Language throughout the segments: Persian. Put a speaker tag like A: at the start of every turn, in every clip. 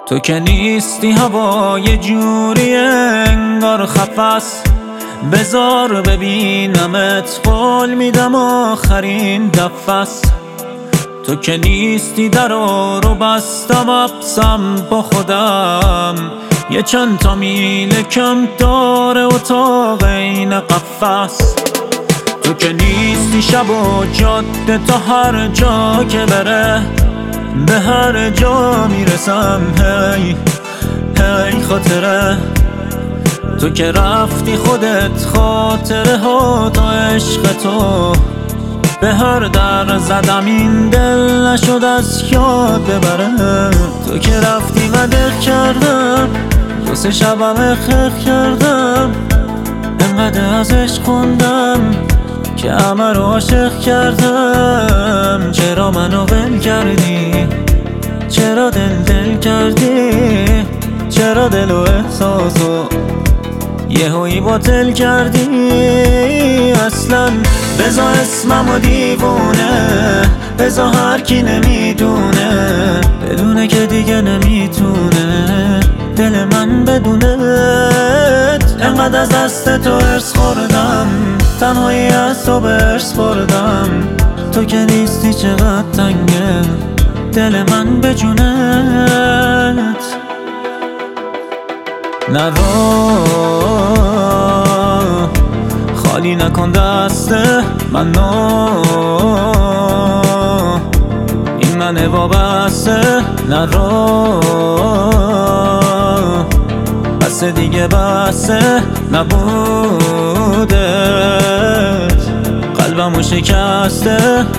A: تو که نیستی هوا یه جوری انگار خفس، بذار ببینمت قول میدم آخرین دفعس. تو که نیستی درو رو بستم ابسم با خودم، یه چند تا میل کم داره اتاق این قفس. تو که نیستی شب و جاده تا هر جا که بره، به هر جا میرسم هی هی خاطره. تو که رفتی خودت خاطره ها تا عشق تو، به هر در زدم این دل نشد از یاد ببره. تو که رفتی و دق کردم، دو سه شبم اخخ کردم، انقدر ازش خوندم که همه رو عاشق کردم. چرا منو ول کردی؟ چرا دل کردی؟ چرا دل و احساسو یهویی باطل کردی؟ اصلا بزا اسممو دیوونه، بزا هر کی نمیدونه، بدونه که دیگه نمیتونه دل من بدونت. انقدر از دست تو ارس خوردم، تنهایی از تو برس بردم. تو که نیستی چقدر تنگه دل من به جونت. نرو خالی نکن دست منو، این منه وابسته. نرو بسه دیگه بسه نبودت، قلبمو شکسته.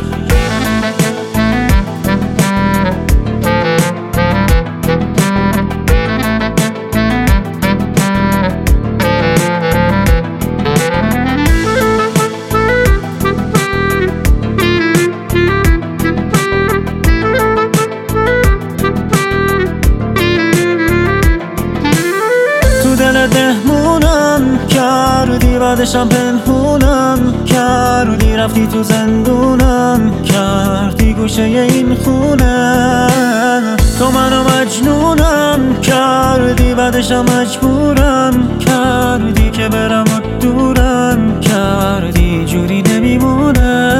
A: دهمونم کردی، بعدشم پنهونم کردی، رفتی تو زندونم کردی گوشه این خونه. تو منو مجنونم کردی، بعدشم مجبورم کردی که برم و دورم کردی، جوری نمیمونه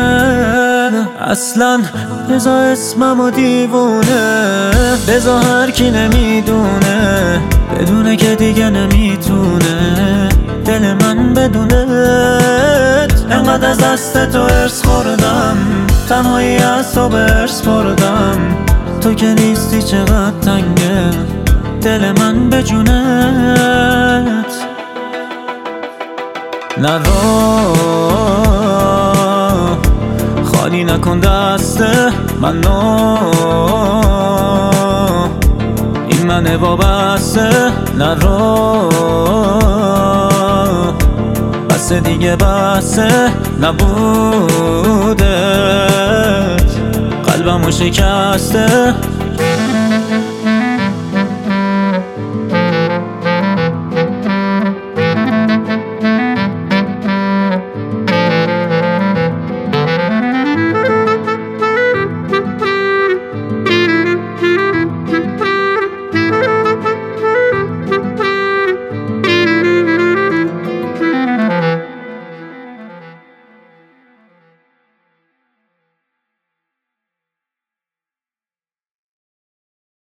A: اصلا. بزا اسممو دیوونه، بزا هر کی نمیدونه، بدونه که دیگه نمیتونه دل من بدونت. انقدر از دست تو ارس خوردم، تنهایی از تو برس بردم. تو که نیستی چقدر تنگه دل من به جونت. نرو خالی نکن دست منو، این منه وابسته. نرو بسه دیگه بسه نبودت، قلبمو شکسته.